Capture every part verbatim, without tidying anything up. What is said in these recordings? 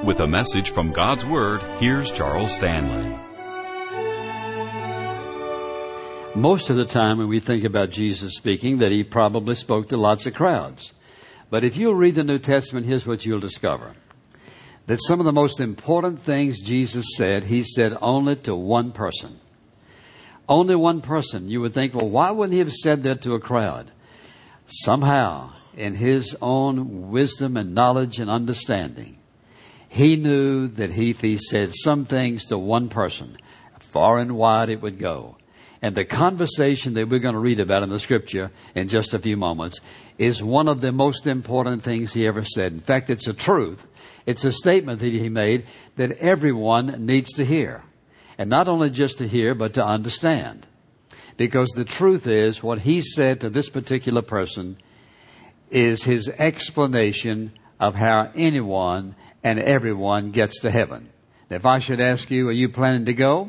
With a message from God's Word, here's Charles Stanley. Most of the time when we think about Jesus speaking, that he probably spoke to lots of crowds. But if you'll read the New Testament, here's what you'll discover. That some of the most important things Jesus said, he said only to one person. Only one person. You would think, well, why wouldn't he have said that to a crowd? Somehow, in his own wisdom and knowledge and understanding, he knew that if he said some things to one person, far and wide it would go. And the conversation that we're going to read about in the Scripture in just a few moments is one of the most important things he ever said. In fact, it's a truth. It's a statement that he made that everyone needs to hear. And not only just to hear, but to understand. Because the truth is, what he said to this particular person is his explanation of how anyone and everyone gets to heaven. If I should ask you, are you planning to go?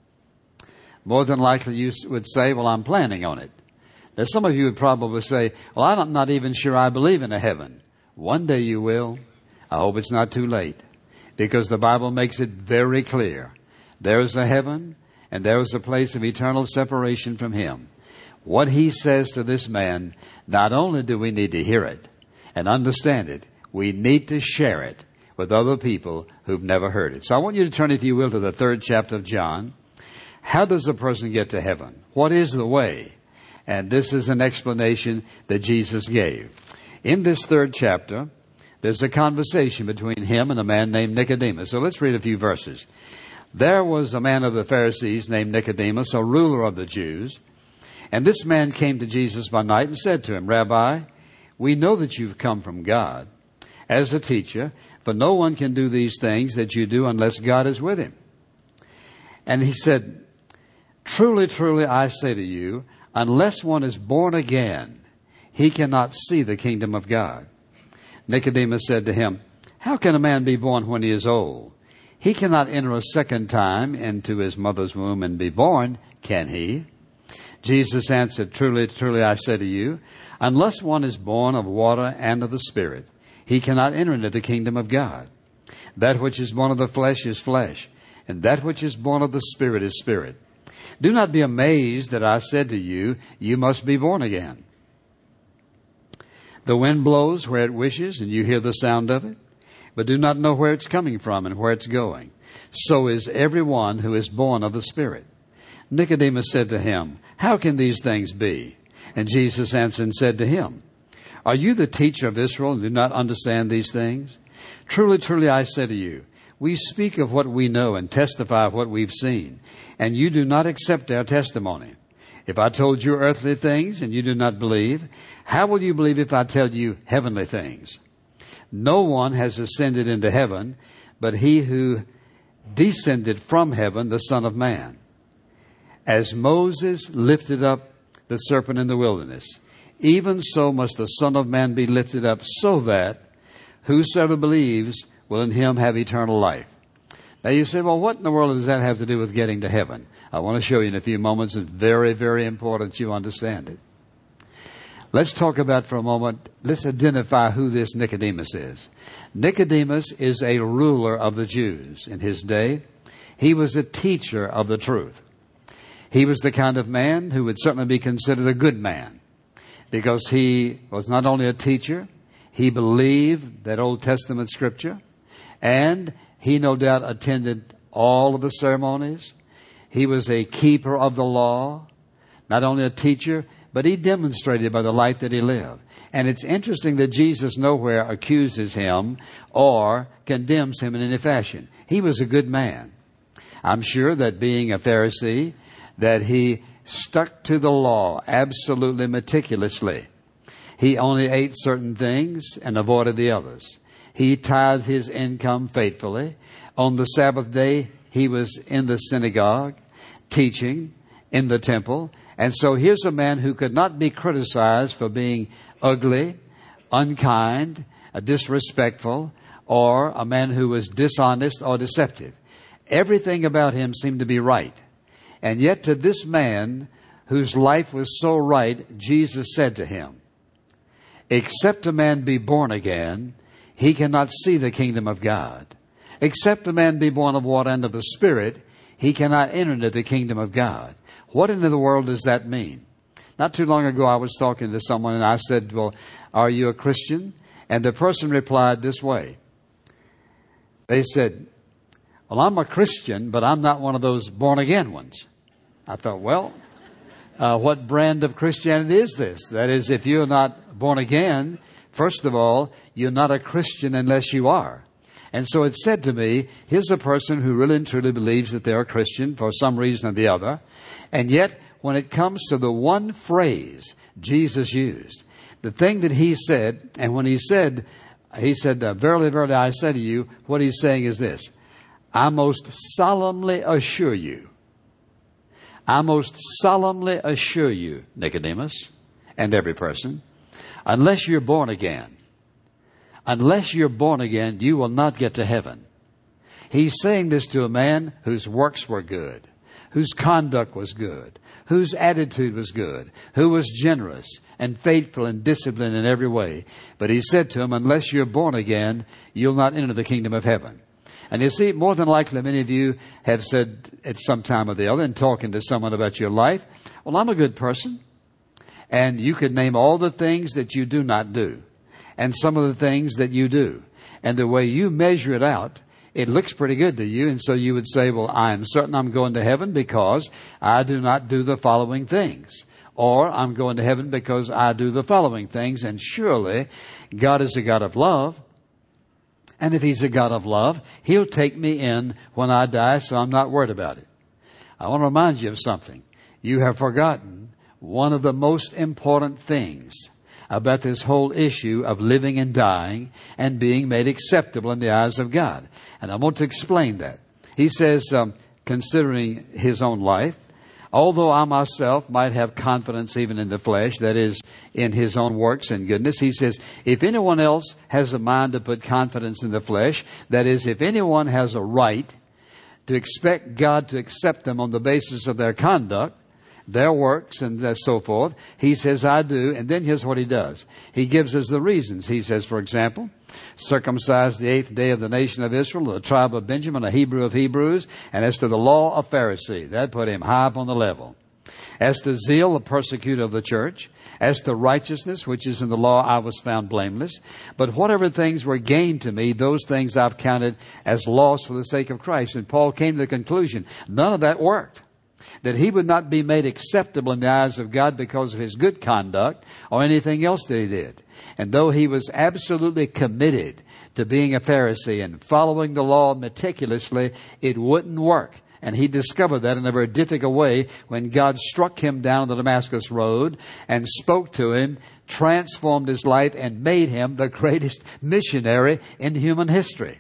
More than likely you would say, well, I'm planning on it. Now, some of you would probably say, well, I'm not even sure I believe in a heaven. One day you will. I hope it's not too late. Because the Bible makes it very clear. There is a heaven and there is a place of eternal separation from Him. What He says to this man, not only do we need to hear it and understand it, we need to share it with other people who've never heard it. So I want you to turn, if you will, to the third chapter of John. How does a person get to heaven? What is the way? And this is an explanation that Jesus gave. In this third chapter, there's a conversation between him and a man named Nicodemus. So let's read a few verses. There was a man of the Pharisees named Nicodemus, a ruler of the Jews. And this man came to Jesus by night and said to him, Rabbi, we know that you've come from God as a teacher, but no one can do these things that you do unless God is with him. And he said, Truly, truly, I say to you, unless one is born again, he cannot see the kingdom of God. Nicodemus said to him, How can a man be born when he is old? He cannot enter a second time into his mother's womb and be born, can he? Jesus answered, Truly, truly, I say to you, unless one is born of water and of the Spirit, he cannot enter into the kingdom of God. That which is born of the flesh is flesh, and that which is born of the Spirit is spirit. Do not be amazed that I said to you, you must be born again. The wind blows where it wishes, and you hear the sound of it, but do not know where it's coming from and where it's going. So is everyone who is born of the Spirit. Nicodemus said to him, How can these things be? And Jesus answered and said to him, Are you the teacher of Israel and do not understand these things? Truly, truly, I say to you, we speak of what we know and testify of what we've seen, and you do not accept our testimony. If I told you earthly things and you do not believe, how will you believe if I tell you heavenly things? No one has ascended into heaven, but he who descended from heaven, the Son of Man. As Moses lifted up the serpent in the wilderness, even so must the Son of Man be lifted up, so that whosoever believes will in him have eternal life. Now you say, well, what in the world does that have to do with getting to heaven? I want to show you in a few moments. It's very, very important you understand it. Let's talk about for a moment, let's identify who this Nicodemus is. Nicodemus is a ruler of the Jews in his day. He was a teacher of the truth. He was the kind of man who would certainly be considered a good man, because he was not only a teacher, he believed that Old Testament scripture, and he no doubt attended all of the ceremonies. He was a keeper of the law, not only a teacher, but he demonstrated by the life that he lived. And it's interesting that Jesus nowhere accuses him or condemns him in any fashion. He was a good man. I'm sure that being a Pharisee, that he stuck to the law absolutely meticulously. He only ate certain things and avoided the others. He tithed his income faithfully. On the Sabbath day, he was in the synagogue, teaching in the temple. And so here's a man who could not be criticized for being ugly, unkind, disrespectful, or a man who was dishonest or deceptive. Everything about him seemed to be right. And yet to this man whose life was so right, Jesus said to him, Except a man be born again, he cannot see the kingdom of God. Except a man be born of water and of the Spirit, he cannot enter into the kingdom of God. What in the world does that mean? Not too long ago, I was talking to someone and I said, well, are you a Christian? And the person replied this way. They said, well, I'm a Christian, but I'm not one of those born-again ones. I thought, well, uh, what brand of Christianity is this? That is, if you're not born again, first of all, you're not a Christian unless you are. And so it said to me, here's a person who really and truly believes that they're a Christian for some reason or the other. And yet, when it comes to the one phrase Jesus used, the thing that he said, and when he said, he said, uh, verily, verily, I say to you, what he's saying is this: I most solemnly assure you, I most solemnly assure you, Nicodemus, and every person, unless you're born again, unless you're born again, you will not get to heaven. He's saying this to a man whose works were good, whose conduct was good, whose attitude was good, who was generous and faithful and disciplined in every way. But he said to him, unless you're born again, you'll not enter the kingdom of heaven. And you see, more than likely, many of you have said at some time or the other, in talking to someone about your life, well, I'm a good person. And you could name all the things that you do not do, and some of the things that you do. And the way you measure it out, it looks pretty good to you. And so you would say, well, I'm certain I'm going to heaven because I do not do the following things. Or I'm going to heaven because I do the following things. And surely God is a God of love. And if He's a God of love, He'll take me in when I die, so I'm not worried about it. I want to remind you of something. You have forgotten one of the most important things about this whole issue of living and dying and being made acceptable in the eyes of God. And I want to explain that. He says, um, considering his own life, although I myself might have confidence even in the flesh, that is, in his own works and goodness, he says, if anyone else has a mind to put confidence in the flesh, that is, if anyone has a right to expect God to accept them on the basis of their conduct, their works and so forth, he says, I do. And then here's what he does. He gives us the reasons. He says, for example, circumcised the eighth day of the nation of Israel, the tribe of Benjamin, a Hebrew of Hebrews, and as to the law, a Pharisee. That put him high up on the level. As to zeal, a persecutor of the church. As to righteousness, which is in the law, I was found blameless. But whatever things were gained to me, those things I've counted as loss for the sake of Christ. And Paul came to the conclusion, none of that worked. That he would not be made acceptable in the eyes of God because of his good conduct or anything else that he did. And though he was absolutely committed to being a Pharisee and following the law meticulously, it wouldn't work. And he discovered that in a very difficult way when God struck him down the Damascus road and spoke to him, transformed his life, and made him the greatest missionary in human history.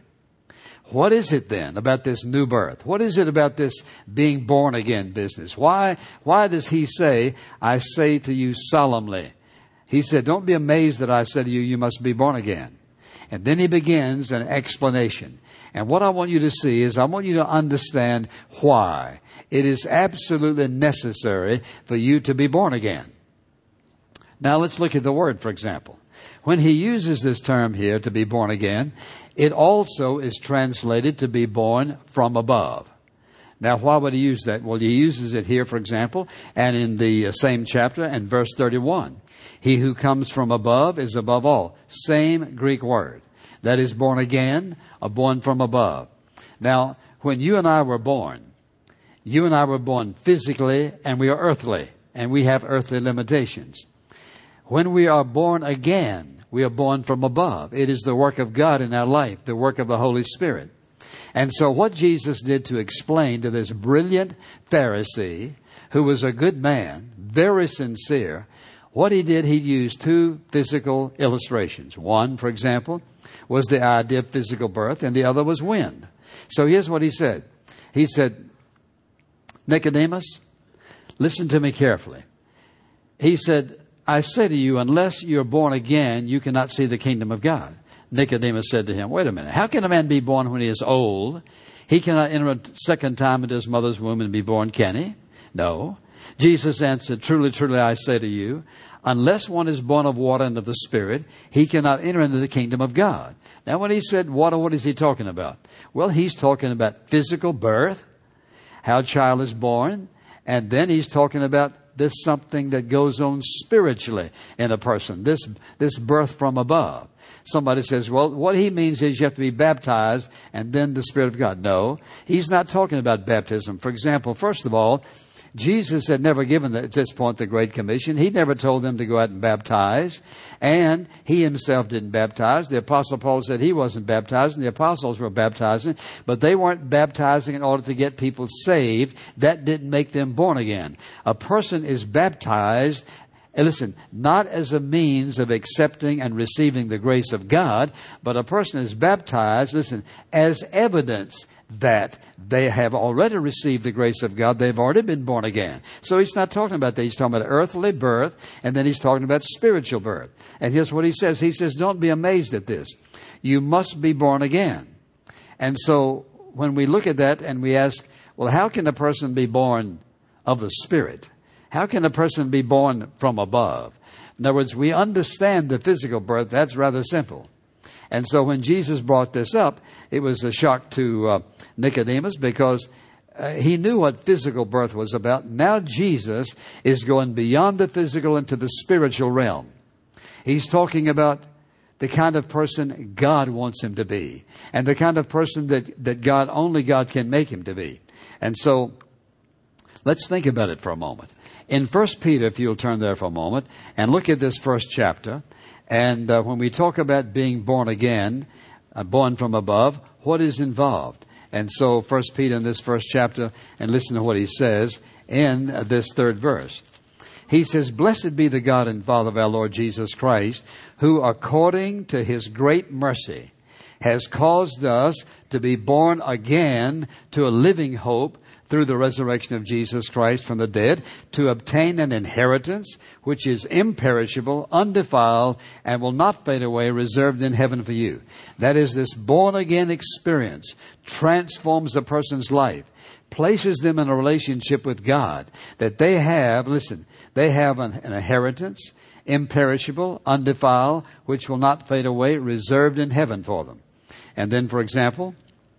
What is it then about this new birth? What is it about this being born again business? Why, why does he say, I say to you solemnly? He said, don't be amazed that I said to you, you must be born again. And then he begins an explanation. And what I want you to see is I want you to understand why it is absolutely necessary for you to be born again. Now let's look at the word, for example. When he uses this term here, to be born again, it also is translated to be born from above. Now, why would he use that? Well, he uses it here, for example, and in the same chapter and verse thirty-one. He who comes from above is above all. Same Greek word. That is born again or born from above. Now, when you and I were born, you and I were born physically and we are earthly, and we have earthly limitations. When we are born again, we are born from above. It is the work of God in our life, the work of the Holy Spirit. And so what Jesus did to explain to this brilliant Pharisee, who was a good man, very sincere, what he did, he used two physical illustrations. One, for example, was the idea of physical birth, and the other was wind. So here's what he said. He said, Nicodemus, listen to me carefully. He said, I say to you, unless you're born again, you cannot see the kingdom of God. Nicodemus said to him, wait a minute, how can a man be born when he is old? He cannot enter a second time into his mother's womb and be born, can he? No. Jesus answered, truly, truly, I say to you, unless one is born of water and of the Spirit, he cannot enter into the kingdom of God. Now, when he said water, what is he talking about? Well, he's talking about physical birth, how a child is born, and then he's talking about this something that goes on spiritually in a person, this this birth from above. Somebody says, well, what he means is you have to be baptized and then the Spirit of God. No, he's not talking about baptism. For example, first of all, Jesus had never given, at this point, the Great Commission. He never told them to go out and baptize. And he himself didn't baptize. The Apostle Paul said he wasn't baptizing. The apostles were baptizing. But they weren't baptizing in order to get people saved. That didn't make them born again. A person is baptized, and listen, not as a means of accepting and receiving the grace of God, but a person is baptized, listen, as evidence that they have already received the grace of God. They've already been born again. So he's not talking about that. He's talking about earthly birth, and then he's talking about spiritual birth. And here's what he says. He says, don't be amazed at this. You must be born again. And so when we look at that and we ask, well, how can a person be born of the Spirit? How can a person be born from above? In other words, we understand the physical birth. That's rather simple. And so when Jesus brought this up, it was a shock to uh, Nicodemus because uh, he knew what physical birth was about. Now Jesus is going beyond the physical into the spiritual realm. He's talking about the kind of person God wants him to be and the kind of person that, that God, only God can make him to be. And so let's think about it for a moment. In First Peter, if you'll turn there for a moment and look at this first chapter. And uh, when we talk about being born again, uh, born from above, what is involved? And so First Peter in this first chapter, and listen to what he says in uh, this third verse. He says, blessed be the God and Father of our Lord Jesus Christ, who according to his great mercy has caused us to be born again to a living hope through the resurrection of Jesus Christ from the dead, to obtain an inheritance which is imperishable, undefiled, and will not fade away, reserved in heaven for you. That is, this born-again experience transforms a person's life, places them in a relationship with God, that they have, listen, they have an, an inheritance, imperishable, undefiled, which will not fade away, reserved in heaven for them. And then, for example,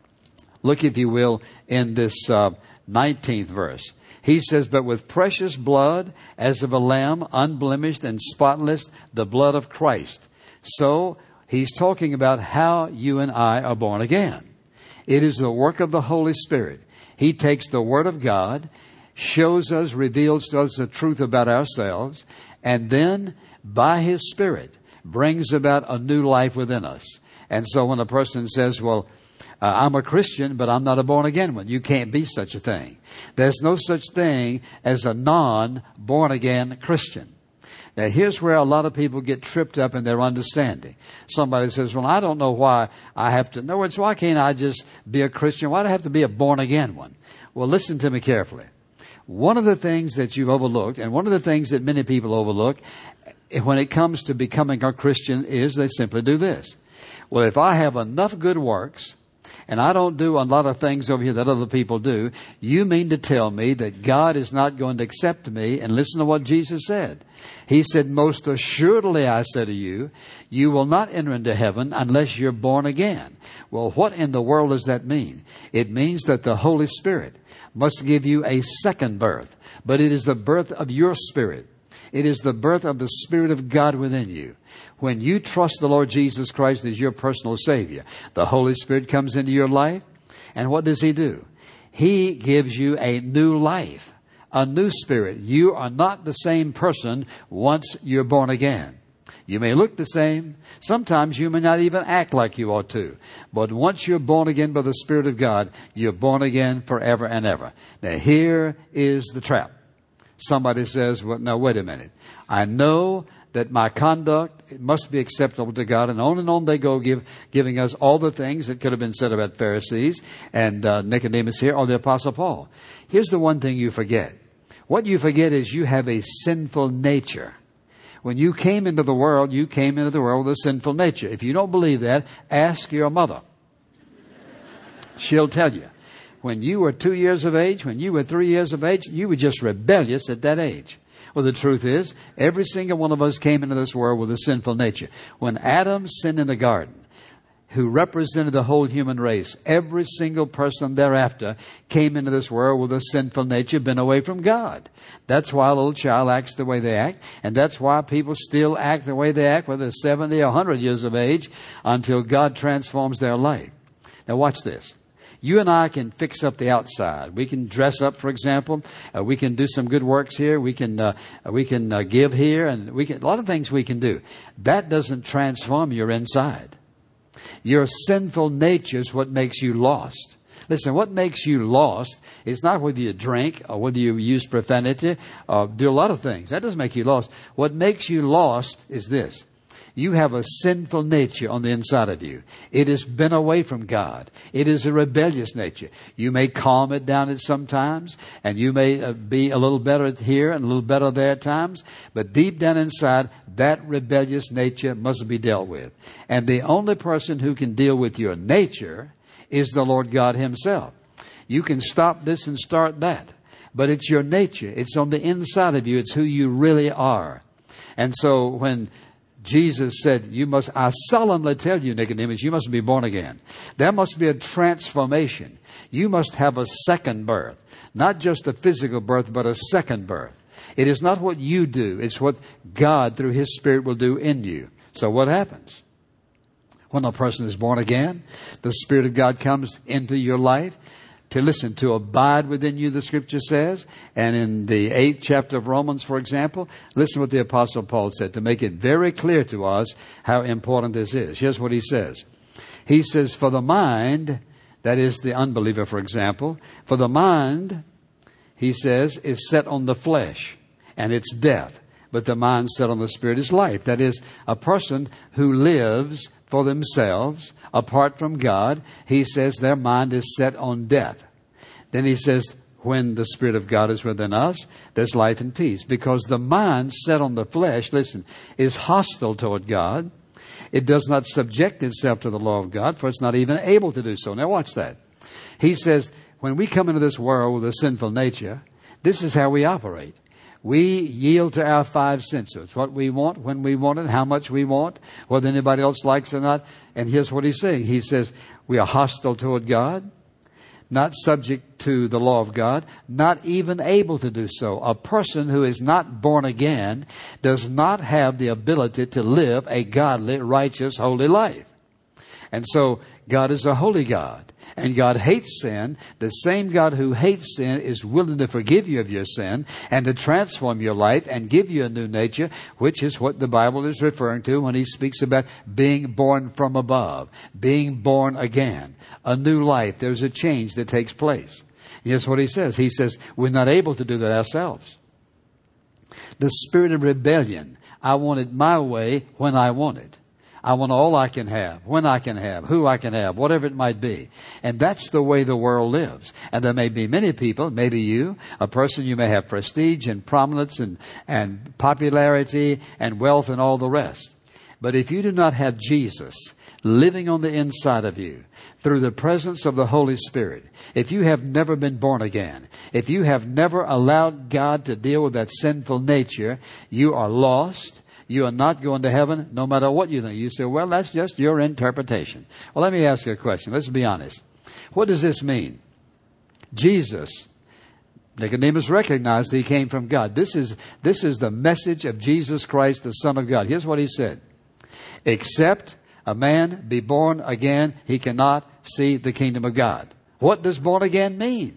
look, if you will, in this uh, nineteenth verse. He says, but with precious blood, as of a lamb, unblemished and spotless, the blood of Christ. So he's talking about how you and I are born again. It is the work of the Holy Spirit. He takes the Word of God, shows us, reveals to us the truth about ourselves, and then by His Spirit brings about a new life within us. And so when a person says, well, Uh, I'm a Christian, but I'm not a born-again one. You can't be such a thing. There's no such thing as a non-born-again Christian. Now, here's where a lot of people get tripped up in their understanding. Somebody says, well, I don't know why I have to. In other words, why can't I just be a Christian? Why do I have to be a born-again one? Well, listen to me carefully. One of the things that you've overlooked, and one of the things that many people overlook when it comes to becoming a Christian, is they simply do this. Well, if I have enough good works, and I don't do a lot of things over here that other people do, you mean to tell me that God is not going to accept me? And listen to what Jesus said. He said, most assuredly I say to you, you will not enter into heaven unless you're born again. Well, what in the world does that mean? It means that the Holy Spirit must give you a second birth, but it is the birth of your spirit. It is the birth of the Spirit of God within you. When you trust the Lord Jesus Christ as your personal Savior, the Holy Spirit comes into your life. And what does He do? He gives you a new life, a new spirit. You are not the same person once you're born again. You may look the same. Sometimes you may not even act like you ought to. But once you're born again by the Spirit of God, you're born again forever and ever. Now, here is the trap. Somebody says, well, now, wait a minute. I know that my conduct, it must be acceptable to God. And on and on they go, give, giving us all the things that could have been said about Pharisees and uh, Nicodemus here, or the Apostle Paul. Here's the one thing you forget. What you forget is you have a sinful nature. When you came into the world, you came into the world with a sinful nature. If you don't believe that, ask your mother. She'll tell you. When you were two years of age, when you were three years of age, you were just rebellious at that age. Well, the truth is, every single one of us came into this world with a sinful nature. When Adam sinned in the garden, who represented the whole human race, every single person thereafter came into this world with a sinful nature, been away from God. That's why a little child acts the way they act, and that's why people still act the way they act, whether they're seventy or one hundred years of age, until God transforms their life. Now watch this. You and I can fix up the outside. We can dress up, for example. Uh, we can do some good works here. We can uh, we can uh, give here, and we can a lot of things we can do. That doesn't transform your inside. Your sinful nature is what makes you lost. Listen, what makes you lost is not whether you drink or whether you use profanity or do a lot of things. That doesn't make you lost. What makes you lost is this. You have a sinful nature on the inside of you. It has been away from God. It is a rebellious nature. You may calm it down at some times, and you may uh, be a little better here and a little better there at times, but deep down inside, that rebellious nature must be dealt with. And the only person who can deal with your nature is the Lord God Himself. You can stop this and start that, but it's your nature. It's on the inside of you. It's who you really are. And so when Jesus said, you must, I solemnly tell you, Nicodemus, you must be born again. There must be a transformation. You must have a second birth. Not just a physical birth, but a second birth. It is not what you do. It's what God, through His Spirit, will do in you. So what happens? When a person is born again, the Spirit of God comes into your life to listen, to abide within you, the Scripture says. And in the eighth chapter of Romans, for example, listen what the Apostle Paul said to make it very clear to us how important this is. Here's what he says. He says, for the mind, that is the unbeliever, for example, for the mind, he says, is set on the flesh, and it's death. But the mind set on the Spirit is life. That is, a person who lives for themselves, apart from God, he says their mind is set on death. Then he says, when the Spirit of God is within us, there's life and peace. Because the mind set on the flesh, listen, is hostile toward God. It does not subject itself to the law of God, for it's not even able to do so. Now watch that. He says, when we come into this world with a sinful nature, this is how we operate. We yield to our five senses. What we want, when we want it, how much we want, whether anybody else likes it or not. And here's what he's saying. He says, we are hostile toward God, not subject to the law of God, not even able to do so. A person who is not born again does not have the ability to live a godly, righteous, holy life. And so God is a holy God. And God hates sin. The same God who hates sin is willing to forgive you of your sin and to transform your life and give you a new nature, which is what the Bible is referring to when He speaks about being born from above, being born again, a new life. There's a change that takes place. And here's what He says. He says, we're not able to do that ourselves. The spirit of rebellion. I want it my way when I want it. I want all I can have, when I can have, who I can have, whatever it might be. And that's the way the world lives. And there may be many people, maybe you, a person, you may have prestige and prominence and, and popularity and wealth and all the rest. But if you do not have Jesus living on the inside of you through the presence of the Holy Spirit, if you have never been born again, if you have never allowed God to deal with that sinful nature, you are lost. You are not going to heaven no matter what you think. You say, well, that's just your interpretation. Well, let me ask you a question. Let's be honest. What does this mean? Jesus, Nicodemus recognized that He came from God. This is, this is the message of Jesus Christ, the Son of God. Here's what He said. Except a man be born again, he cannot see the kingdom of God. What does born again mean?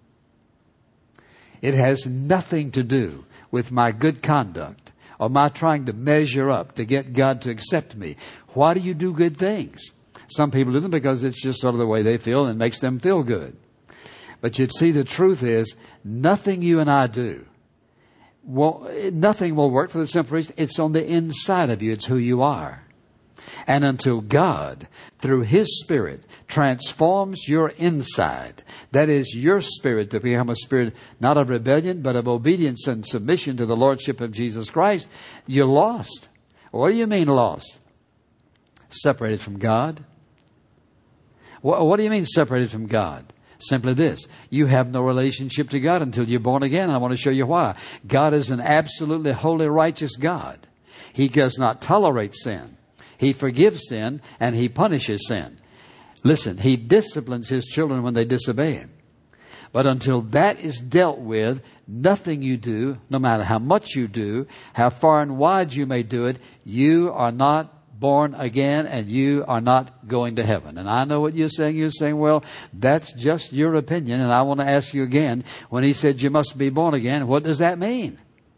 It has nothing to do with my good conduct or my trying to measure up to get God to accept me. Why do you do good things? Some people do them because it's just sort of the way they feel and it makes them feel good. But you'd see the truth is nothing you and I do, well, nothing will work for the simple reason it's on the inside of you. It's who you are. And until God, through His Spirit, transforms your inside, that is your spirit to become a spirit not of rebellion, but of obedience and submission to the Lordship of Jesus Christ, you're lost. What do you mean lost? Separated from God. What, what do you mean separated from God? Simply this. You have no relationship to God until you're born again. I want to show you why. God is an absolutely holy, righteous God. He does not tolerate sin. He forgives sin and He punishes sin. Listen, He disciplines His children when they disobey Him. But until that is dealt with, nothing you do, no matter how much you do, how far and wide you may do it, you are not born again and you are not going to heaven. And I know what you're saying. You're saying, well, that's just your opinion. And I want to ask you again, when He said you must be born again, what does that mean?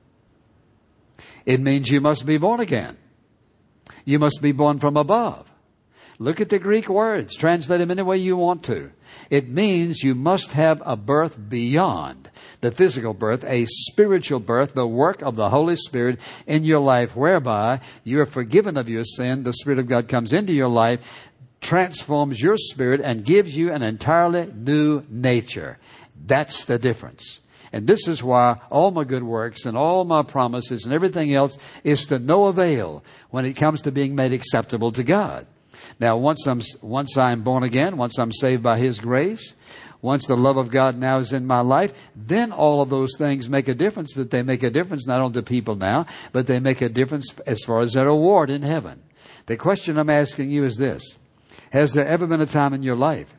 It means you must be born again. You must be born from above. Look at the Greek words. Translate them any way you want to. It means you must have a birth beyond the physical birth, a spiritual birth, the work of the Holy Spirit in your life, whereby you are forgiven of your sin. The Spirit of God comes into your life, transforms your spirit, and gives you an entirely new nature. That's the difference. And this is why all my good works and all my promises and everything else is to no avail when it comes to being made acceptable to God. Now, once I'm, once I'm born again, once I'm saved by His grace, once the love of God now is in my life, then all of those things make a difference. But they make a difference not only to people now, but they make a difference as far as their reward in heaven. The question I'm asking you is this. Has there ever been a time in your life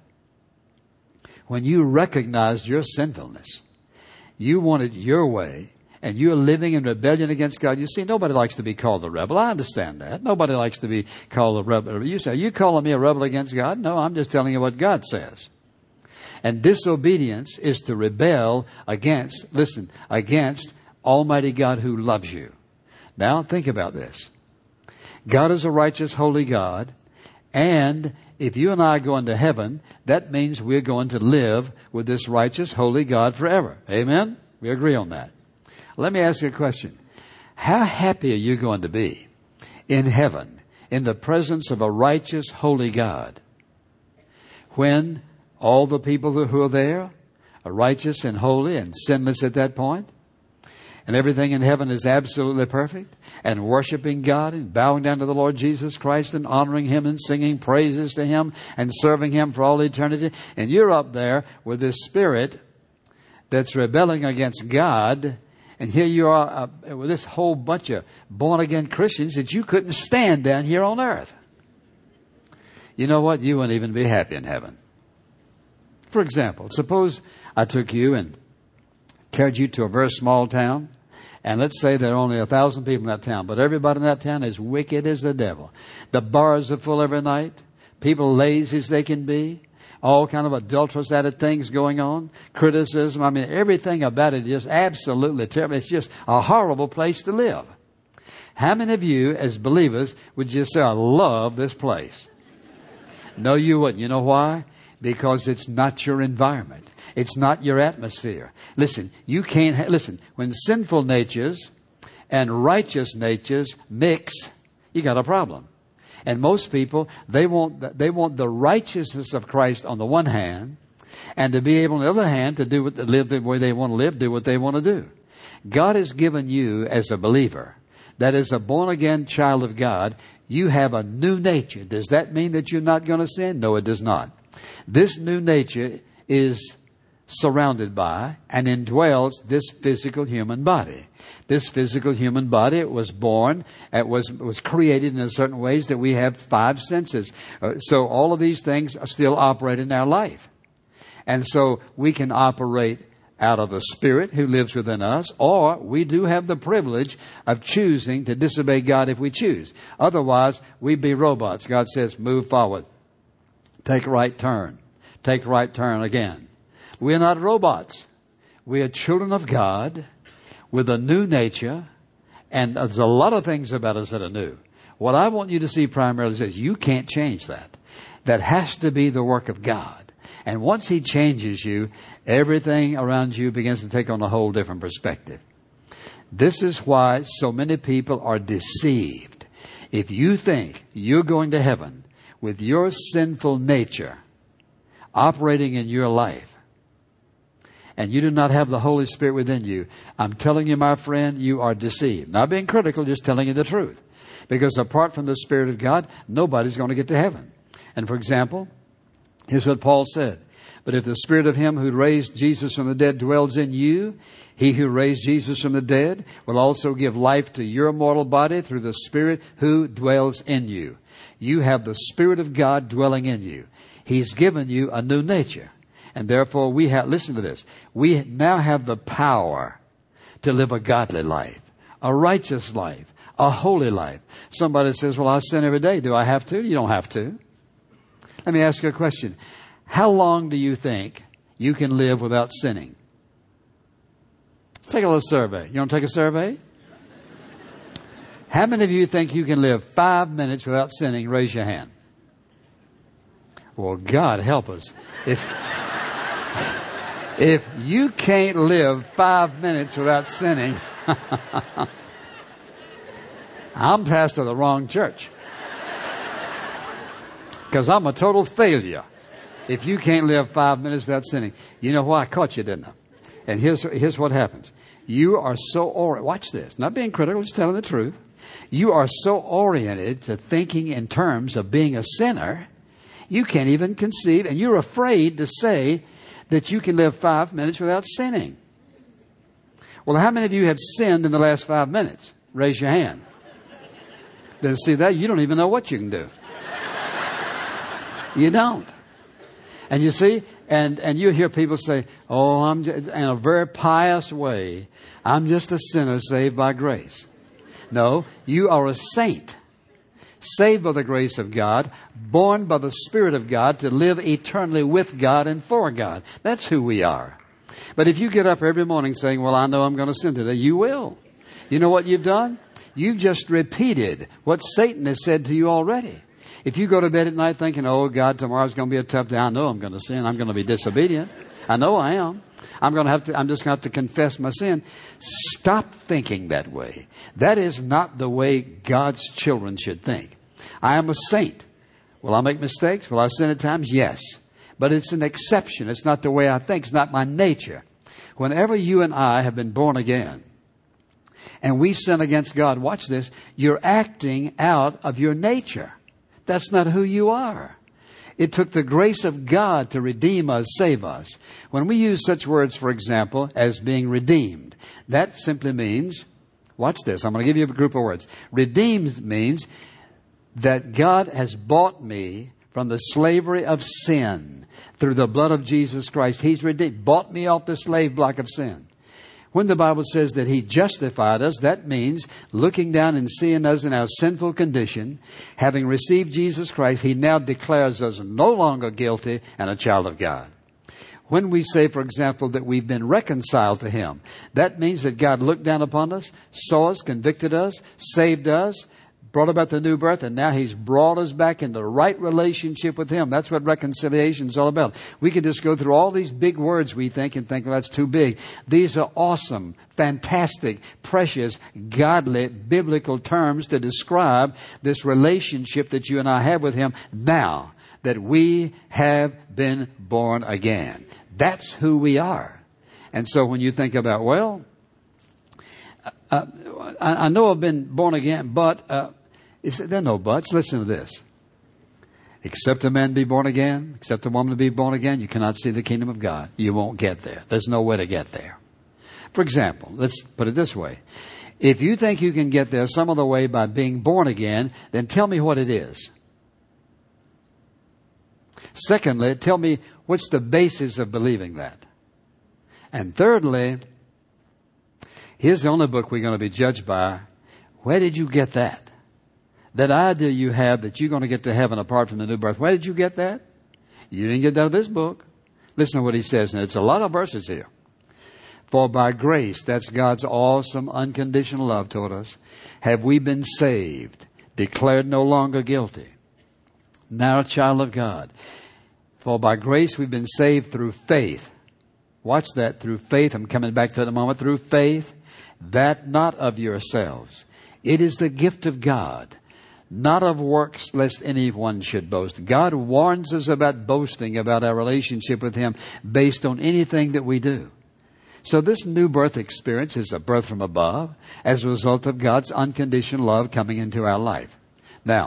when you recognized your sinfulness? You wanted your way, and you're living in rebellion against God. You see, nobody likes to be called a rebel. I understand that. Nobody likes to be called a rebel. You say, are you calling me a rebel against God? No, I'm just telling you what God says. And disobedience is to rebel against, listen, against Almighty God who loves you. Now, think about this. God is a righteous, holy God. And if you and I go into heaven, that means we're going to live with this righteous, holy God forever. Amen? We agree on that. Let me ask you a question. How happy are you going to be in heaven in the presence of a righteous, holy God when all the people who are there are righteous and holy and sinless at that point? And everything in heaven is absolutely perfect, and worshiping God and bowing down to the Lord Jesus Christ and honoring Him and singing praises to Him and serving Him for all eternity. And you're up there with this spirit that's rebelling against God. And here you are uh, with this whole bunch of born-again Christians that you couldn't stand down here on earth. You know what? You wouldn't even be happy in heaven. For example, suppose I took you and carried you to a very small town, and let's say there are only a thousand people in that town, but everybody in that town is wicked as the devil. The bars are full every night. People lazy as they can be. All kind of adulterous added things going on. Criticism. I mean, everything about it is just absolutely terrible. It's just a horrible place to live. How many of you as believers would just say, I love this place? No, you wouldn't. You know why? Because it's not your environment. It's not your atmosphere. Listen, you can't, ha- listen, when sinful natures and righteous natures mix, you got a problem. And most people, they want, the, they want the righteousness of Christ on the one hand, and to be able on the other hand to do what, live the way they want to live, do what they want to do. God has given you as a believer, that is a born again child of God, you have a new nature. Does that mean that you're not going to sin? No, it does not. This new nature is surrounded by and indwells this physical human body. This physical human body was born, it was was created in a certain ways that we have five senses. Uh, so all of these things are still operating in our life. And so we can operate out of the Spirit who lives within us, or we do have the privilege of choosing to disobey God if we choose. Otherwise, we'd be robots. God says, move forward. Take a right turn. Take a right turn again. We're not robots. We are children of God with a new nature, and there's a lot of things about us that are new. What I want you to see primarily is you can't change that. That has to be the work of God. And once He changes you, everything around you begins to take on a whole different perspective. This is why so many people are deceived. If you think you're going to heaven with your sinful nature operating in your life, and you do not have the Holy Spirit within you, I'm telling you, my friend, you are deceived. Not being critical, just telling you the truth. Because apart from the Spirit of God, nobody's going to get to heaven. And for example, here's what Paul said. But if the Spirit of Him who raised Jesus from the dead dwells in you, He who raised Jesus from the dead will also give life to your mortal body through the Spirit who dwells in you. You have the Spirit of God dwelling in you. He's given you a new nature. And therefore we have, listen to this, we now have the power to live a godly life, a righteous life, a holy life. Somebody says, well, I sin every day. Do I have to? You don't have to. Let me ask you a question. How long do you think you can live without sinning? Let's take a little survey. You want to take a survey? How many of you think you can live five minutes without sinning? Raise your hand. Well, God help us. If, if you can't live five minutes without sinning, I'm pastor of the wrong church. Because I'm a total failure if you can't live five minutes without sinning. You know why? I caught you, didn't I? And here's, here's what happens. You are so oriented. Watch this. Not being critical, just telling the truth. You are so oriented to thinking in terms of being a sinner, you can't even conceive, and you're afraid to say that you can live five minutes without sinning. Well, how many of you have sinned in the last five minutes? Raise your hand. Then see that? You don't even know what you can do. You don't. And you see, and, and you hear people say, oh, I'm just, in a very pious way, I'm just a sinner saved by grace. No, you are a saint, saved by the grace of God, born by the Spirit of God to live eternally with God and for God. That's who we are. But if you get up every morning saying, well, I know I'm going to sin today, you will. You know what you've done? You've just repeated what Satan has said to you already. If you go to bed at night thinking, oh, God, tomorrow's going to be a tough day. I know I'm going to sin. I'm going to be disobedient. I know I am. I'm going to have to, I'm just going to have to confess my sin. Stop thinking that way. That is not the way God's children should think. I am a saint. Will I make mistakes? Will I sin at times? Yes. But it's an exception. It's not the way I think. It's not my nature. Whenever you and I have been born again, and we sin against God, watch this, you're acting out of your nature. That's not who you are. It took the grace of God to redeem us, save us. When we use such words, for example, as being redeemed, that simply means, watch this, I'm going to give you a group of words. Redeemed means that God has bought me from the slavery of sin through the blood of Jesus Christ. He's redeemed, bought me off the slave block of sin. When the Bible says that He justified us, that means looking down and seeing us in our sinful condition, having received Jesus Christ, He now declares us no longer guilty and a child of God. When we say, for example, that we've been reconciled to Him, that means that God looked down upon us, saw us, convicted us, saved us, brought about the new birth, and now He's brought us back into the right relationship with Him. That's what reconciliation is all about. We can just go through all these big words we think and think, well, that's too big. These are awesome, fantastic, precious, godly, biblical terms to describe this relationship that you and I have with Him now that we have been born again. That's who we are. And so when you think about, well, uh, I, I know I've been born again, but uh, is, there are no buts. Listen to this. Except a man be born again, except a woman to be born again, you cannot see the kingdom of God. You won't get there. There's no way to get there. For example, let's put it this way. If you think you can get there some other way by being born again, then tell me what it is. Secondly, tell me what's the basis of believing that. And thirdly, here's the only book we're going to be judged by. Where did you get that? That idea you have that you're going to get to heaven apart from the new birth. Where did you get that? You didn't get that out of this book. Listen to what he says. And it's a lot of verses here. For by grace, that's God's awesome, unconditional love toward us, have we been saved, declared no longer guilty, now a child of God. For by grace we've been saved through faith. Watch that, through faith. I'm coming back to that in a moment. Through faith, that not of yourselves. It is the gift of God, not of works, lest anyone should boast. God warns us about boasting about our relationship with Him based on anything that we do. So this new birth experience is a birth from above as a result of God's unconditional love coming into our life. Now,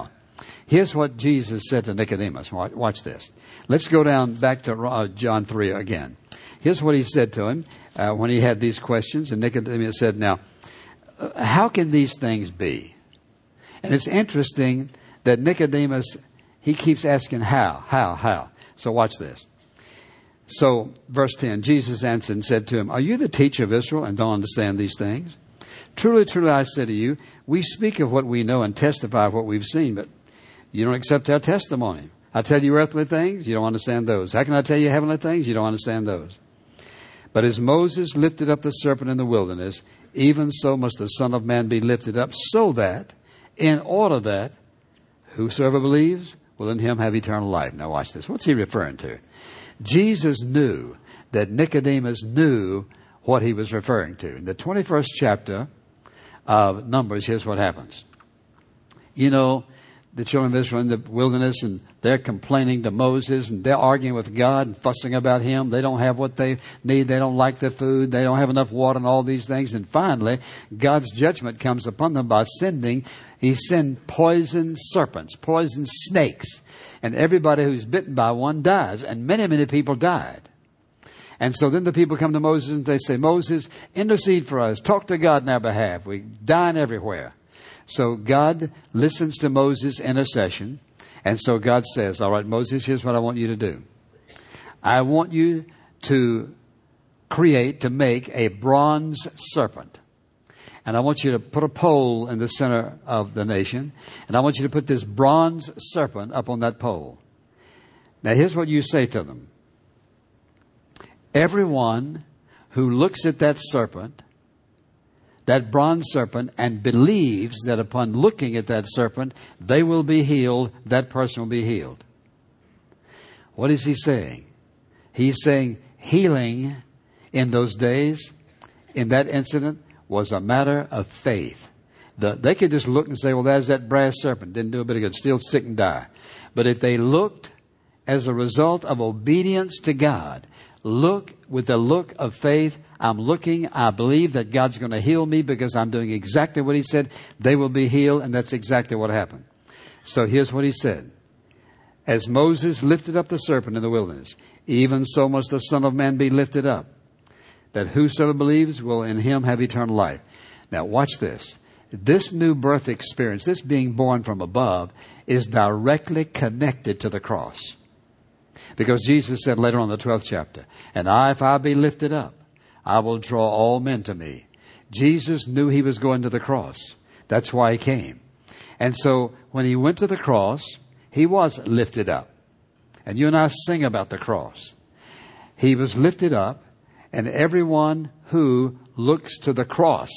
Here's what Jesus said to Nicodemus. Watch, watch this. Let's go down back to uh, John three again. Here's what he said to him uh, when he had these questions. And Nicodemus said, now, uh, how can these things be? And it's interesting that Nicodemus, he keeps asking how, how, how. So watch this. So, verse ten, Jesus answered and said to him, are you the teacher of Israel and don't understand these things? Truly, truly, I say to you, we speak of what we know and testify of what we've seen, but you don't accept our testimony. I tell you earthly things, you don't understand those. How can I tell you heavenly things? You don't understand those. But as Moses lifted up the serpent in the wilderness, even so must the Son of Man be lifted up, so that, in order that, whosoever believes will in him have eternal life. Now watch this. What's he referring to? Jesus knew that Nicodemus knew what he was referring to. In the twenty-first chapter of Numbers, here's what happens. You know, the children of Israel in the wilderness, and they're complaining to Moses, and they're arguing with God and fussing about him. They don't have what they need. They don't like their food. They don't have enough water and all these things. And finally, God's judgment comes upon them by sending, he sent poison serpents, poison snakes. And everybody who's bitten by one dies. And many, many people died. And so then the people come to Moses and they say, Moses, intercede for us. Talk to God on our behalf. We're dying everywhere. So God listens to Moses' intercession. And so God says, all right, Moses, here's what I want you to do. I want you to create, to make a bronze serpent. And I want you to put a pole in the center of the nation. And I want you to put this bronze serpent up on that pole. Now here's what you say to them. Everyone who looks at that serpent, that bronze serpent, and believes that upon looking at that serpent, they will be healed, that person will be healed. What is he saying? He's saying healing in those days, in that incident, was a matter of faith. The, they could just look and say, well, there's that brass serpent. Didn't do a bit of good. Still sick and die. But if they looked as a result of obedience to God, look with the look of faith, I'm looking, I believe that God's going to heal me because I'm doing exactly what he said, they will be healed, and that's exactly what happened. So here's what he said. As Moses lifted up the serpent in the wilderness, even so must the Son of Man be lifted up, that whosoever believes will in him have eternal life. Now watch this. This new birth experience, this being born from above, is directly connected to the cross. Because Jesus said later on in the twelfth chapter, and I, if I be lifted up, I will draw all men to me. Jesus knew he was going to the cross. That's why he came. And so when he went to the cross, he was lifted up. And you and I sing about the cross. He was lifted up. And everyone who looks to the cross.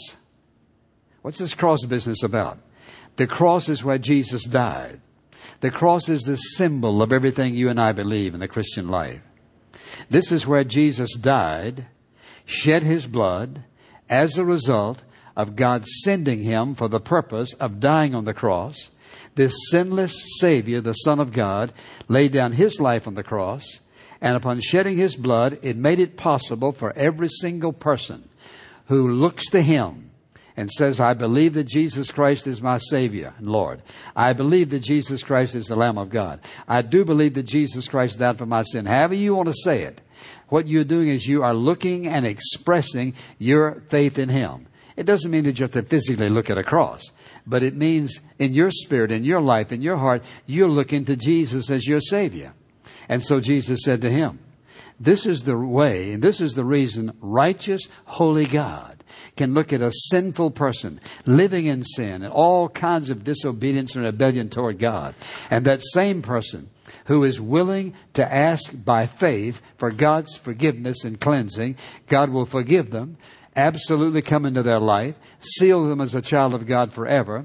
What's this cross business about? The cross is where Jesus died. The cross is the symbol of everything you and I believe in the Christian life. This is where Jesus died, shed his blood as a result of God sending him for the purpose of dying on the cross. This sinless Savior, the Son of God, laid down his life on the cross. And upon shedding his blood, it made it possible for every single person who looks to him and says, I believe that Jesus Christ is my Savior and Lord. I believe that Jesus Christ is the Lamb of God. I do believe that Jesus Christ died for my sin. However you want to say it, what you're doing is you are looking and expressing your faith in him. It doesn't mean that you have to physically look at a cross, but it means in your spirit, in your life, in your heart, you're looking to Jesus as your Savior. And so Jesus said to him, this is the way, and this is the reason righteous, holy God can look at a sinful person living in sin and all kinds of disobedience and rebellion toward God. And that same person who is willing to ask by faith for God's forgiveness and cleansing, God will forgive them, absolutely come into their life, seal them as a child of God forever,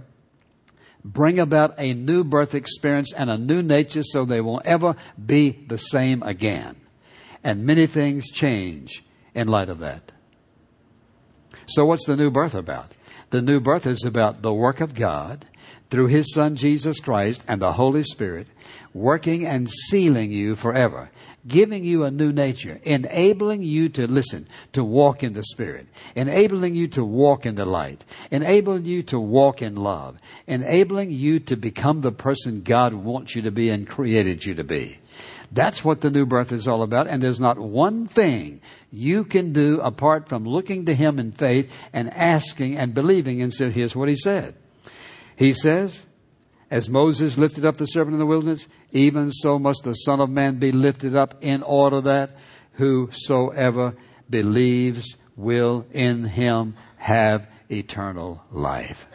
bring about a new birth experience and a new nature so they won't ever be the same again. And many things change in light of that. So what's the new birth about? The new birth is about the work of God through His Son Jesus Christ and the Holy Spirit, working and sealing you forever, giving you a new nature, enabling you to listen, to walk in the Spirit, enabling you to walk in the light, enabling you to walk in love, enabling you to become the person God wants you to be and created you to be. That's what the new birth is all about. And there's not one thing you can do apart from looking to Him in faith and asking and believing. And so here's what He said. He says, as Moses lifted up the serpent in the wilderness, even so must the Son of Man be lifted up, in order that whosoever believes will in Him have eternal life.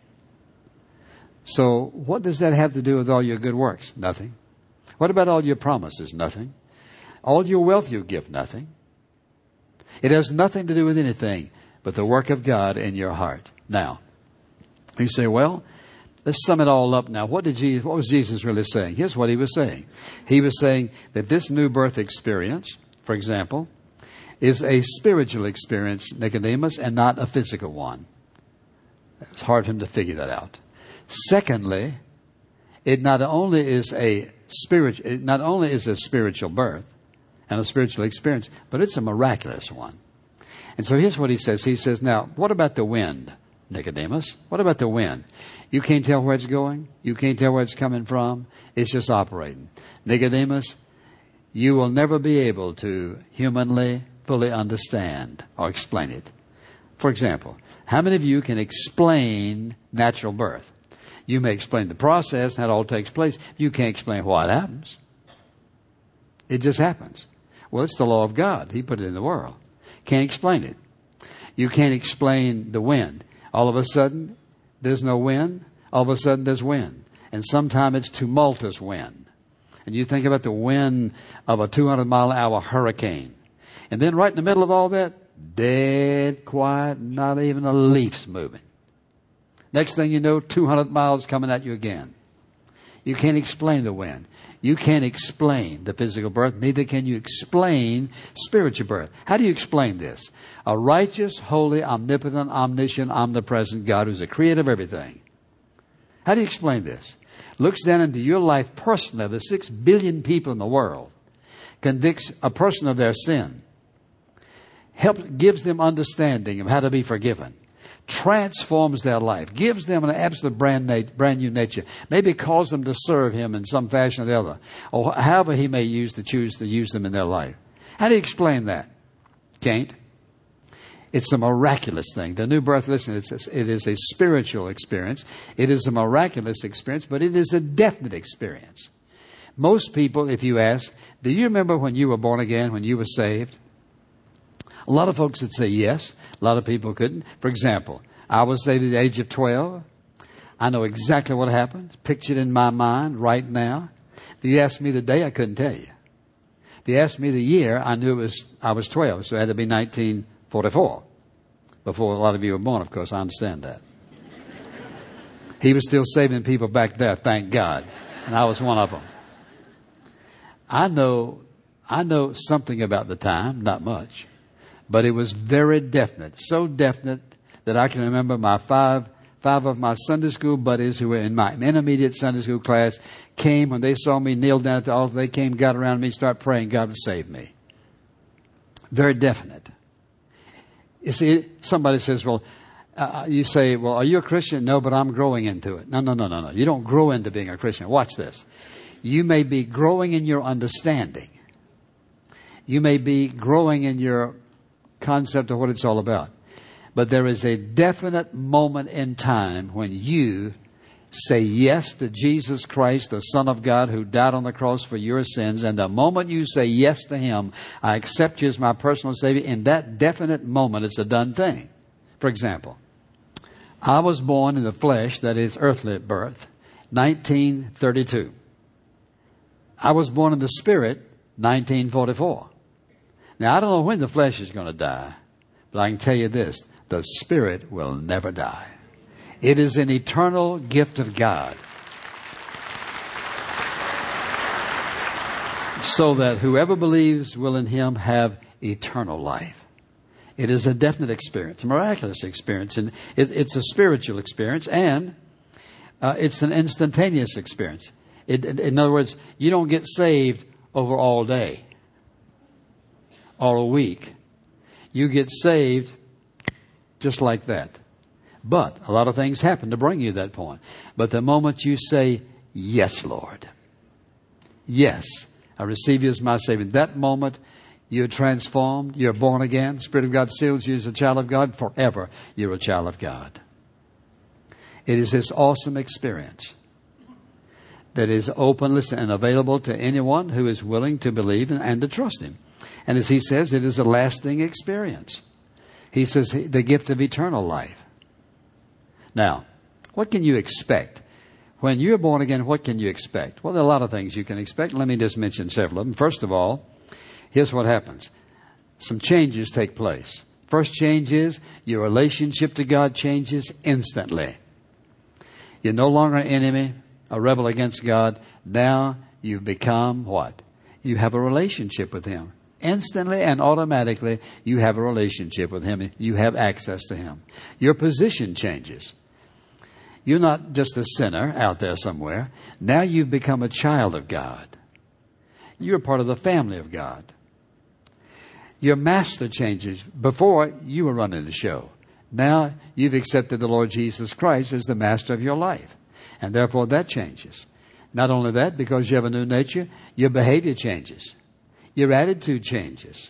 So what does that have to do with all your good works? Nothing. What about all your promises? Nothing. All your wealth you give? Nothing. It has nothing to do with anything but the work of God in your heart. Now, you say, well, let's sum it all up now. What did Jesus, what was Jesus really saying? Here's what He was saying. He was saying that this new birth experience, for example, is a spiritual experience, Nicodemus, and not a physical one. It's hard for him to figure that out. Secondly, it not only is a spiritual, it not only is a spiritual birth and a spiritual experience, but it's a miraculous one. And so here's what He says. He says, now, what about the wind, Nicodemus? What about the wind? You can't tell where it's going. You can't tell where it's coming from. It's just operating. Nicodemus, you will never be able to humanly fully understand or explain it. For example, how many of you can explain natural birth? You may explain the process, how it all takes place. You can't explain why it happens. It just happens. Well, it's the law of God. He put it in the world. Can't explain it. You can't explain the wind. All of a sudden, there's no wind. All of a sudden, there's wind. And sometimes it's tumultuous wind. And you think about the wind of a two hundred mile an hour hurricane. And then right in the middle of all that, dead quiet, not even a leaf's moving. Next thing you know, two hundred miles coming at you again. You can't explain the wind. You can't explain the physical birth. Neither can you explain spiritual birth. How do you explain this? A righteous, holy, omnipotent, omniscient, omnipresent God who's the creator of everything. How do you explain this? Looks down into your life personally, the six billion people in the world, convicts a person of their sin, helps, gives them understanding of how to be forgiven, transforms their life, gives them an absolute brand, na- brand new nature, maybe calls them to serve Him in some fashion or the other, or however He may use to choose to use them in their life. How do you explain that? Can't. It's a miraculous thing. The new birth, listen, it's, it is a spiritual experience. It is a miraculous experience, but it is a definite experience. Most people, if you ask, do you remember when you were born again, when you were saved? A lot of folks would say yes. A lot of people couldn't. For example, I was saved at the age of twelve. I know exactly what happened. Pictured in my mind right now. If you asked me the day, I couldn't tell you. If you asked me the year, I knew it was I was twelve, so it had to be nineteen forty-four. Before a lot of you were born, of course. I understand that. He was still saving people back there, thank God. And I was one of them. I know, I know something about the time, not much. But it was very definite, so definite that I can remember my five, five of my Sunday school buddies who were in my intermediate Sunday school class came when they saw me kneel down at the altar. They came, got around me, started praying God would save me. Very definite. You see, somebody says, well, uh, you say, well, are you a Christian? No, but I'm growing into it. No, no, no, no, no. You don't grow into being a Christian. Watch this. You may be growing in your understanding. You may be growing in your concept of what it's all about. But there is a definite moment in time when you say yes to Jesus Christ, the Son of God, who died on the cross for your sins. And the moment you say yes to Him, I accept you as my personal Savior. In that definite moment, it's a done thing. For example, I was born in the flesh, that is earthly birth, nineteen thirty-two. I was born in the Spirit, nineteen forty-four. Now, I don't know when the flesh is going to die, but I can tell you this, the Spirit will never die. It is an eternal gift of God. So that whoever believes will in Him have eternal life. It is a definite experience, a miraculous experience, and it, it's a spiritual experience. And Uh, it's an instantaneous experience. It, in other words, you don't get saved over all day, all a week. You get saved just like that. But a lot of things happen to bring you to that point. But the moment you say, yes, Lord, yes, I receive you as my Savior, that moment you're transformed, you're born again. The Spirit of God seals you as a child of God. Forever you're a child of God. It is this awesome experience that is open, listen, and available to anyone who is willing to believe and, and to trust Him. And as He says, it is a lasting experience. He says the gift of eternal life. Now, what can you expect? When you're born again, what can you expect? Well, there are a lot of things you can expect. Let me just mention several of them. First of all, here's what happens. Some changes take place. First change is your relationship to God changes instantly. You're no longer an enemy, a rebel against God. Now you've become what? You have a relationship with Him. Instantly and automatically, you have a relationship with Him. You have access to Him. Your position changes. You're not just a sinner out there somewhere. Now you've become a child of God. You're part of the family of God. Your master changes. Before, you were running the show. Now you've accepted the Lord Jesus Christ as the master of your life. And therefore that changes. Not only that, because you have a new nature, your behavior changes. Your attitude changes.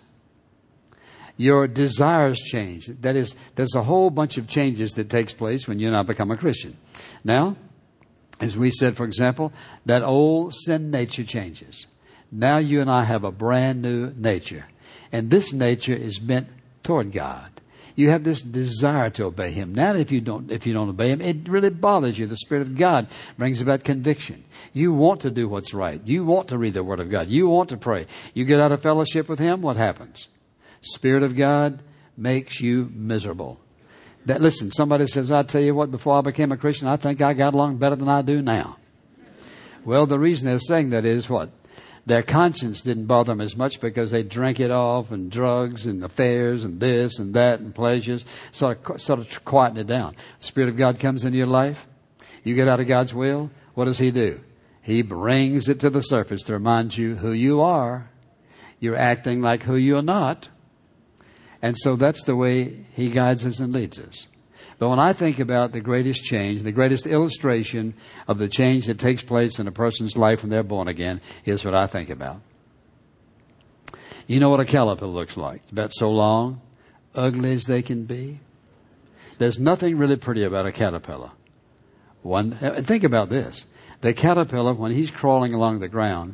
Your desires change. That is, there's a whole bunch of changes that takes place when you now become a Christian. Now, as we said, for example, that old sin nature changes. Now you and I have a brand new nature. And this nature is bent toward God. You have this desire to obey Him. Now, if you don't, if you don't obey Him, it really bothers you. The Spirit of God brings about conviction. You want to do what's right. You want to read the Word of God. You want to pray. You get out of fellowship with Him, what happens? Spirit of God makes you miserable. That, listen, somebody says, I tell you what, before I became a Christian, I think I got along better than I do now. Well, the reason they're saying that is what? Their conscience didn't bother them as much because they drank it off, and drugs and affairs and this and that and pleasures sort of, sort of quieten it down. The Spirit of God comes into your life. You get out of God's will. What does He do? He brings it to the surface to remind you who you are. You're acting like who you're not. And so that's the way He guides us and leads us. But when I think about the greatest change, the greatest illustration of the change that takes place in a person's life when they're born again, here's what I think about. You know what a caterpillar looks like? It's about so long, ugly as they can be. There's nothing really pretty about a caterpillar. One, think about this. The caterpillar, when he's crawling along the ground,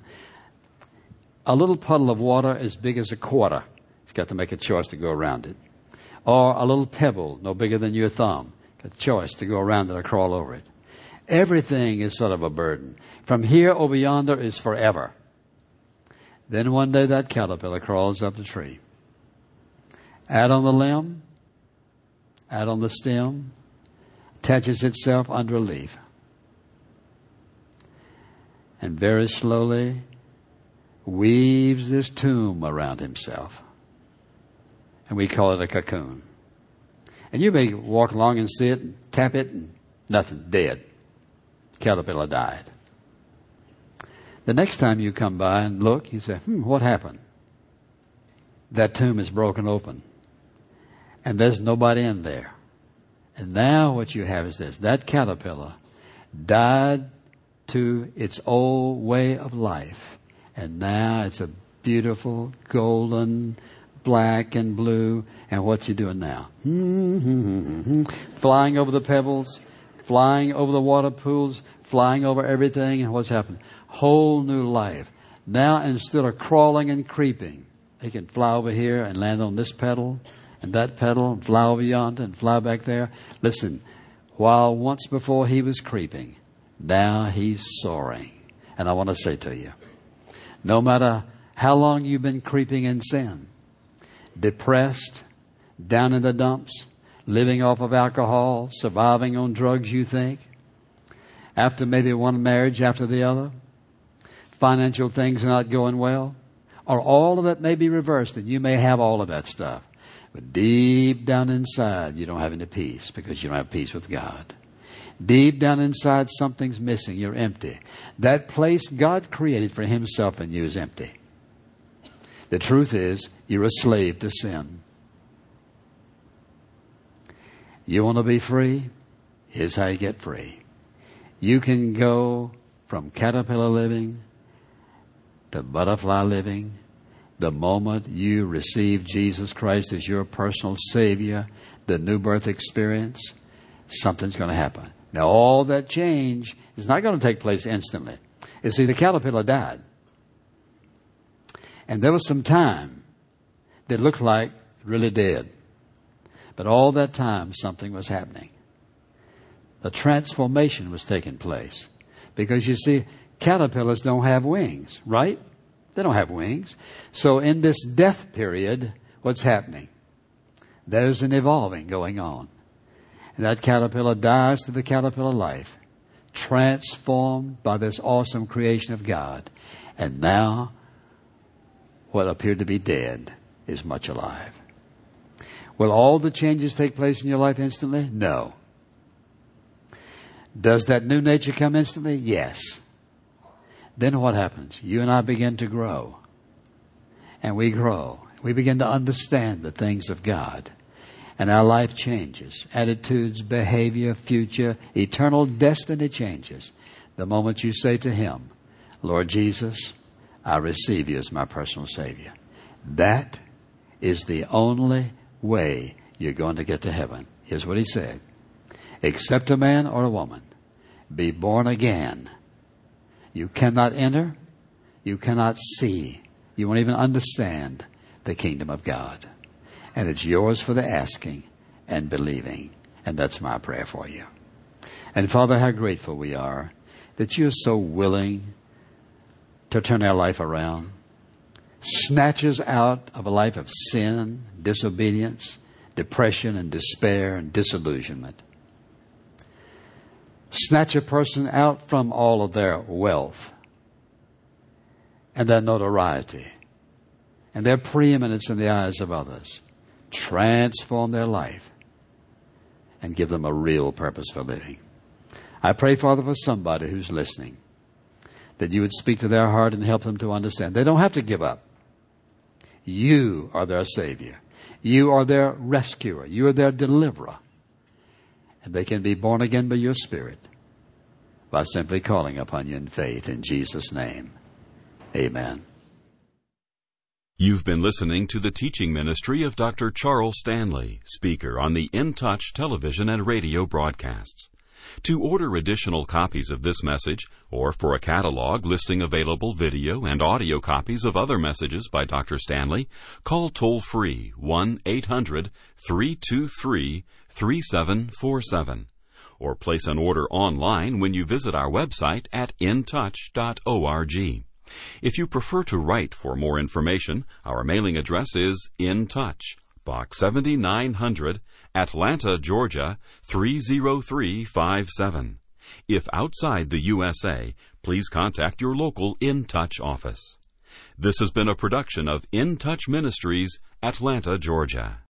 a little puddle of water as big as a quarter, he's got to make a choice to go around it. Or a little pebble, no bigger than your thumb, a choice to go around it or crawl over it. Everything is sort of a burden. From here over yonder is forever. Then one day that caterpillar crawls up the tree. Out on the limb, out on the stem, attaches itself under a leaf. And very slowly weaves this tomb around himself. And we call it a cocoon. And you may walk along and see it and tap it and nothing, dead. Caterpillar died. The next time you come by and look, you say, hmm, what happened? That tomb is broken open. And there's nobody in there. And now what you have is this. That caterpillar died to its old way of life. And now it's a beautiful, golden, black and blue. And what's he doing now? Flying over the pebbles, flying over the water pools, flying over everything. And what's happened? Whole new life. Now instead of crawling and creeping, he can fly over here and land on this pedal and that pedal and fly over yonder and fly back there. Listen, while once before he was creeping, now he's soaring. And I want to say to you, no matter how long you've been creeping in sin, depressed, down in the dumps, living off of alcohol, surviving on drugs, you think, after maybe one marriage after the other, financial things are not going well, or all of that may be reversed, and you may have all of that stuff. But deep down inside, you don't have any peace because you don't have peace with God. Deep down inside, something's missing. You're empty. That place God created for himself in you is empty. The truth is, you're a slave to sin. You want to be free? Here's how you get free. You can go from caterpillar living to butterfly living the moment you receive Jesus Christ as your personal Savior, the new birth experience. Something's going to happen. Now, all that change is not going to take place instantly. You see, the caterpillar died. And there was some time that looked like really dead. But all that time, something was happening. A transformation was taking place. Because you see, caterpillars don't have wings, right? They don't have wings. So in this death period, what's happening? There's an evolving going on. And that caterpillar dies to the caterpillar life, transformed by this awesome creation of God. And now, what appeared to be dead is much alive. Will all the changes take place in your life instantly? No. Does that new nature come instantly? Yes. Then what happens? You and I begin to grow. And we grow. We begin to understand the things of God. And our life changes. Attitudes, behavior, future, eternal destiny changes. The moment you say to Him, Lord Jesus, I receive you as my personal Savior. That is the only way you're going to get to heaven. Here's what He said. Except a man or a woman be born again, you cannot enter, you cannot see, you won't even understand the kingdom of God. And it's yours for the asking and believing. And that's my prayer for you. And Father, how grateful we are that you're so willing to turn our life around. Snatch us out of a life of sin, disobedience, depression and despair and disillusionment. Snatch a person out from all of their wealth and their notoriety and their preeminence in the eyes of others. Transform their life and give them a real purpose for living. I pray, Father, for somebody who's listening, that you would speak to their heart and help them to understand. They don't have to give up. You are their Savior. You are their rescuer. You are their deliverer. And they can be born again by your Spirit by simply calling upon you in faith in Jesus' name. Amen. You've been listening to the teaching ministry of Doctor Charles Stanley, speaker on the In Touch television and radio broadcasts. To order additional copies of this message, or for a catalog listing available video and audio copies of other messages by Doctor Stanley, call toll-free one eight hundred three two three three seven four seven, or place an order online when you visit our website at in touch dot org. If you prefer to write for more information, our mailing address is In Touch, Box seventy-nine hundred, Atlanta, Georgia, three zero three five seven. If outside the U S A, please contact your local In Touch office. This has been a production of In Touch Ministries, Atlanta, Georgia.